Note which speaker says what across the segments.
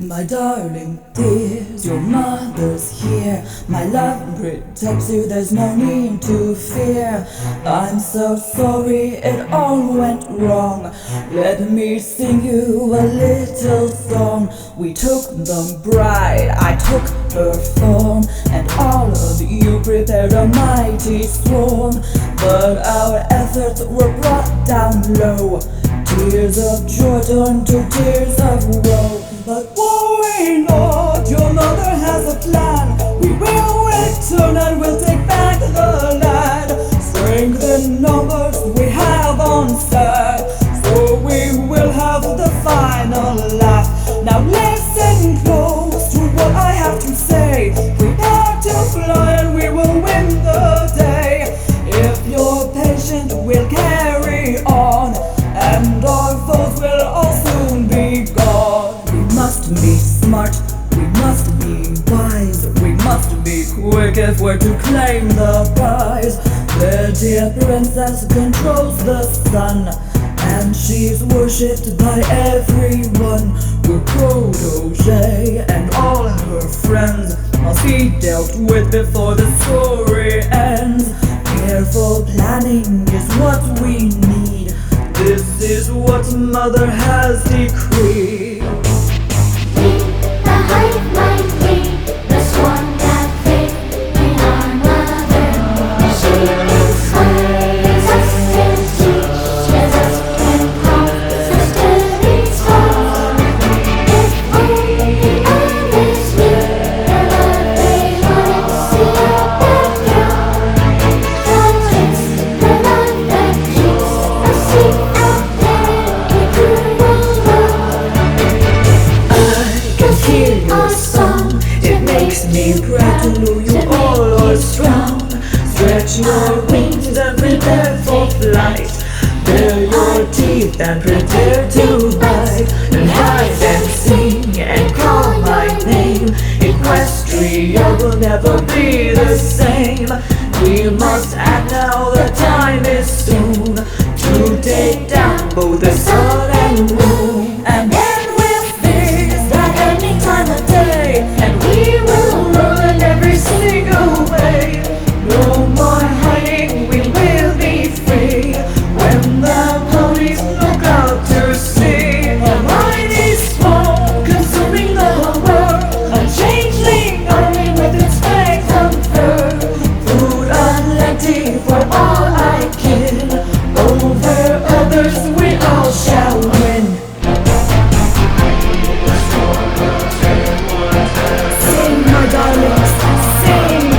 Speaker 1: My darling dears, your mother's here. My love protects you, there's no need to fear. I'm so sorry it all went wrong. Let me sing you a little song. We took the bride, I took her form, and all of you prepared a mighty swarm. But our efforts were brought down low. Tears of joy turned to tears of woe. But worry not, your mother has a plan. We will return and we'll take back the land. Strength in numbers we have on side, so we will have the final laugh. Now listen close to what I have to say. Prepare to fly and we will win the day. If you're patient, we'll carry on, and our foes will all soon be gone. We must be smart, we must be wise, we must be quick if we're to claim the prize. The dear princess controls the sun, and she's worshipped by everyone. Her protege and all her friends must be dealt with before the story ends. Careful planning is what we need. This is what Mother has decreed. Me proud to know you all are strong. Stretch your wings and prepare for flight. Bare your teeth and prepare to bite. And hide and sing and call my name. Equestria will never be the same. We must act now, the time is soon to take down both the sun and moon. And then we'll face that any time of day, and we will run every single way. No more hiding, we will be free. When the ponies look out to sea, a mighty smoke consuming the world, a changeling army with its phantom fur. Food plenty for all I kin. Over others we all shall win. Sing, my darlings, sing.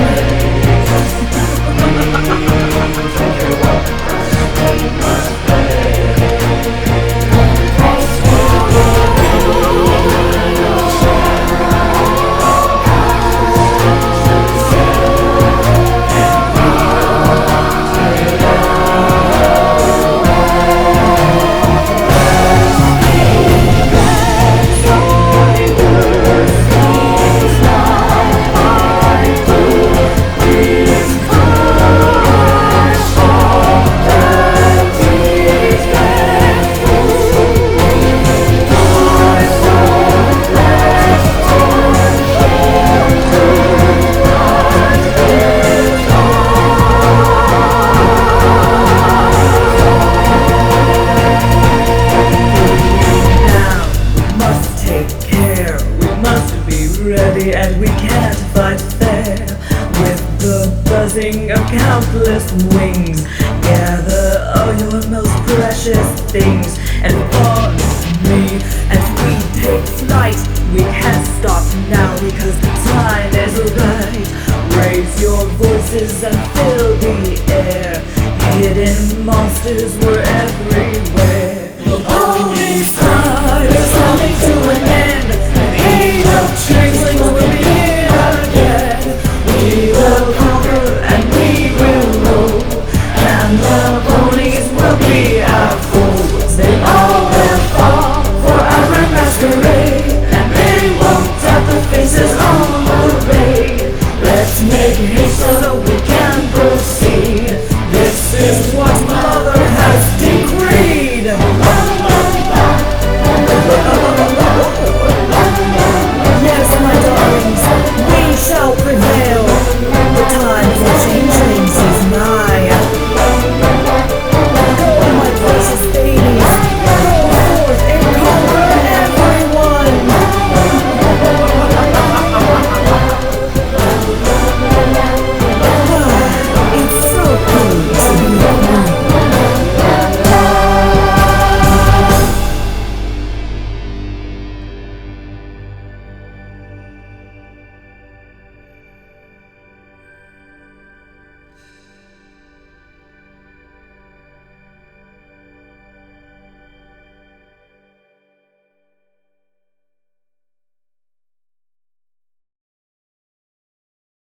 Speaker 1: And we can't fight fair. With the buzzing of countless wings, gather all your most precious things and follow me as we take flight. We can't stop now because the time is right. Raise your voices and fill the air. Hidden monsters were everywhere. The only star is coming to an end. Age of changelings will be here again. We will conquer and we will rule, and the ponies will be our foes. They all will fall for our masquerade, and they won't have the faces